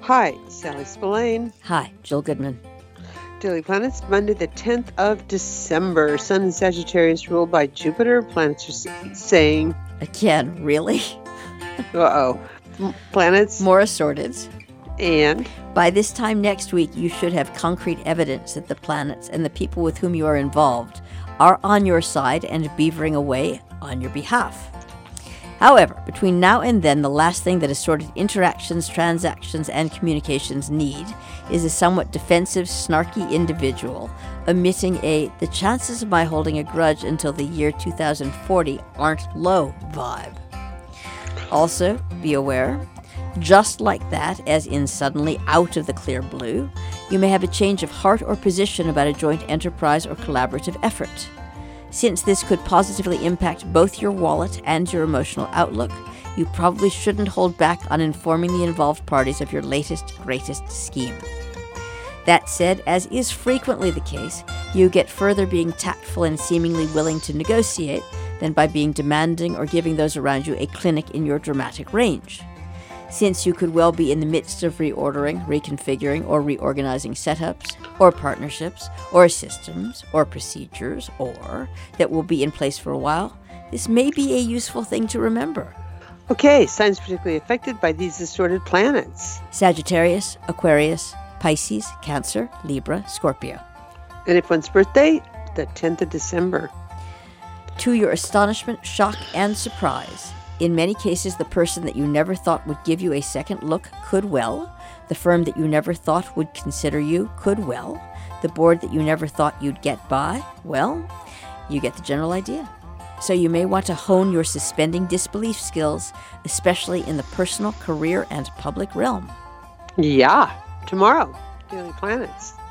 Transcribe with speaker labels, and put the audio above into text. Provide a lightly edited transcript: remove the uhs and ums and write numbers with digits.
Speaker 1: Hi, Sally Spillane.
Speaker 2: Hi, Jill Goodman.
Speaker 1: Daily Planets, Monday the 10th of December. Sun in Sagittarius ruled by Jupiter. Planets are saying...
Speaker 2: Again, really?
Speaker 1: Uh-oh. Planets...
Speaker 2: More assorted.
Speaker 1: And...
Speaker 2: By this time next week, you should have concrete evidence that the planets and the people with whom you are involved are on your side and beavering away on your behalf. However, between now and then, the last thing that assorted interactions, transactions, and communications need is a somewhat defensive, snarky individual emitting the chances of my holding a grudge until the year 2040 aren't low vibe. Also, be aware, just like that, as in suddenly out of the clear blue, you may have a change of heart or position about a joint enterprise or collaborative effort. Since this could positively impact both your wallet and your emotional outlook, you probably shouldn't hold back on informing the involved parties of your latest, greatest scheme. That said, as is frequently the case, you get further being tactful and seemingly willing to negotiate than by being demanding or giving those around you a clinic in your dramatic range. Since you could well be in the midst of reordering, reconfiguring, or reorganizing setups, or partnerships, or systems, or procedures, or that will be in place for a while, this may be a useful thing to remember.
Speaker 1: Okay, signs particularly affected by these assorted planets.
Speaker 2: Sagittarius, Aquarius, Pisces, Cancer, Libra, Scorpio.
Speaker 1: And if one's birthday, the 10th of December.
Speaker 2: To your astonishment, shock, and surprise, in many cases, the person that you never thought would give you a second look could well. The firm that you never thought would consider you could well. The board that you never thought you'd get by, well, you get the general idea. So you may want to hone your suspending disbelief skills, especially in the personal, career, and public realm.
Speaker 1: Yeah, tomorrow, Daily Planets.